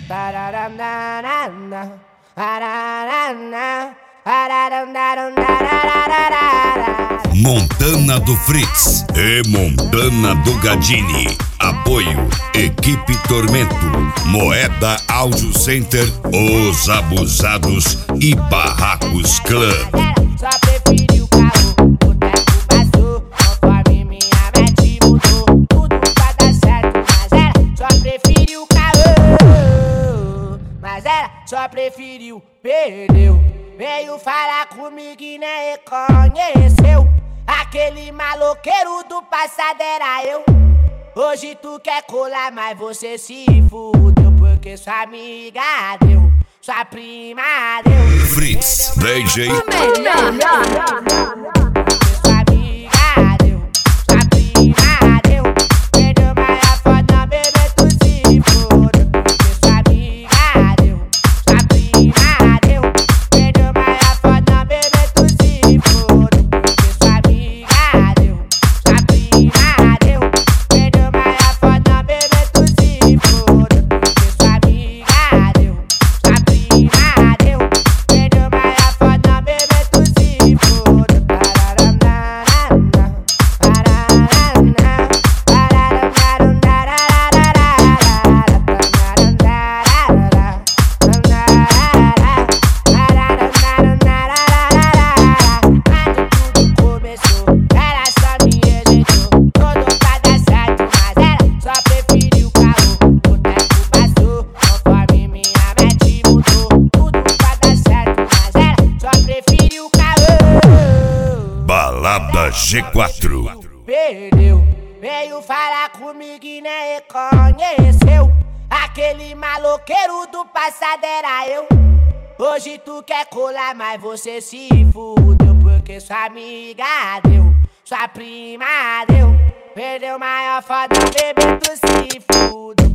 Montana do Fritz e Montana do Gadini. Apoio Equipe Tormento, Moeda Audio Center, Os Abusados e Barracos Club. Só preferi o carro, o tempo passou, conforme minha mente mudou. Tudo vai dar certo, mas era, só preferiu o carro. Mas era, só preferiu, perdeu. Veio falar comigo e nem reconheceu. Aquele maloqueiro do passado era eu. Hoje tu quer colar, mas você se fudeu. Porque sua amiga deu, sua prima deu. Fritz, DJ. Balada G4. Perdeu, veio falar comigo e nem reconheceu. Aquele maloqueiro do passado era eu. Hoje tu quer colar, mas você se fudeu. Porque sua amiga deu, sua prima deu. Perdeu maior foda, bebê, tu se fudeu.